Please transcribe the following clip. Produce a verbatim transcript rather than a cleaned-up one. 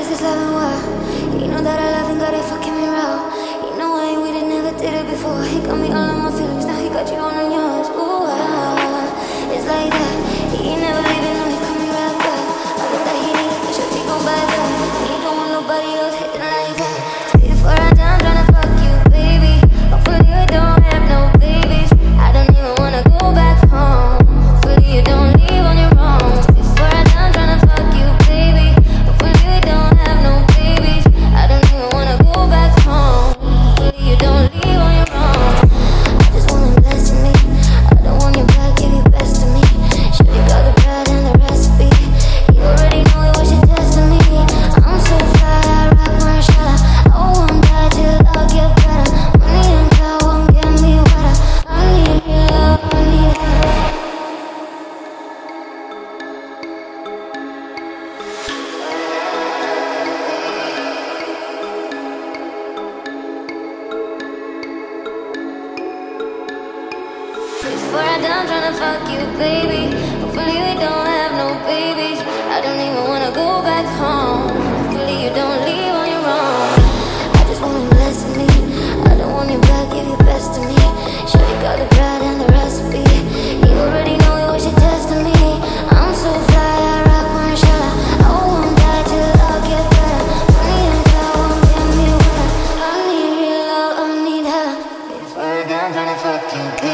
is this love and what? You know that I love and got it fucking me raw. You know I ain't with it, never did it before. He got me all in my feelings, now he got you on yours. Ooh, ah, it's like that. He ain't never leaving, no, he call me right back. I know that he needs it, cause she gon' buy that. He don't want nobody else hitting like that. Before I down, tryna fuck you, baby. Hopefully you don't have no babies. I don't even wanna go back home. Hopefully you don't leave on your own. Before I down, tryna fuck you, baby. Hopefully you don't have no babies. I don't even wanna go back home. Hopefully you don't leave on your own. I just want him blessing me. I don't want your back, give your best to me. Shawty got the bread and the recipe. You already know it was your destiny. I'm so fly, I rock Marshalla. I won't die till I get better. Money and power won't get me wetter. I need your love, I need her. Before I die, I'm tryna fuck you, baby. Hopefully we don't have no babies. I don't even wanna go back home. Hopefully you don't leave on your own. I just want him blessing me. I don't want your back, give your best to me. Shawty got the bread and the recipe. You already know it was your destiny. I'm so fly, I rock Marshalla. I won't die till I get better. Money and power won't get me wetter. I need real love, I need her. Before I die, I'm tryna fuck you, baby.